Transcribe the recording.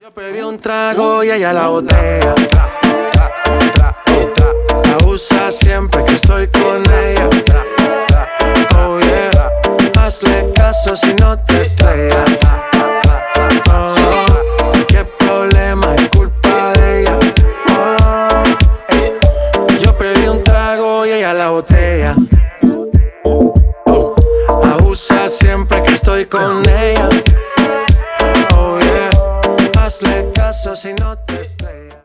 Yo pedí un trago y ella la botella. La usa siempre que estoy con ella. Oh yeah, hazle caso si no te estrellas. Oh, qué problema es culpa de ella. Oh, yo pedí un trago y ella la botella. La usa siempre que estoy con ella. Oh yeah, hazle caso si no te estrellas.